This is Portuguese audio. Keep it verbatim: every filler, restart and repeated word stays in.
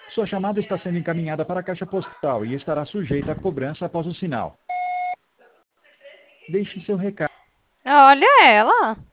Sua chamada está sendo encaminhada para a caixa postal e estará sujeita a cobrança após o sinal. Deixe seu recado. Olha ela.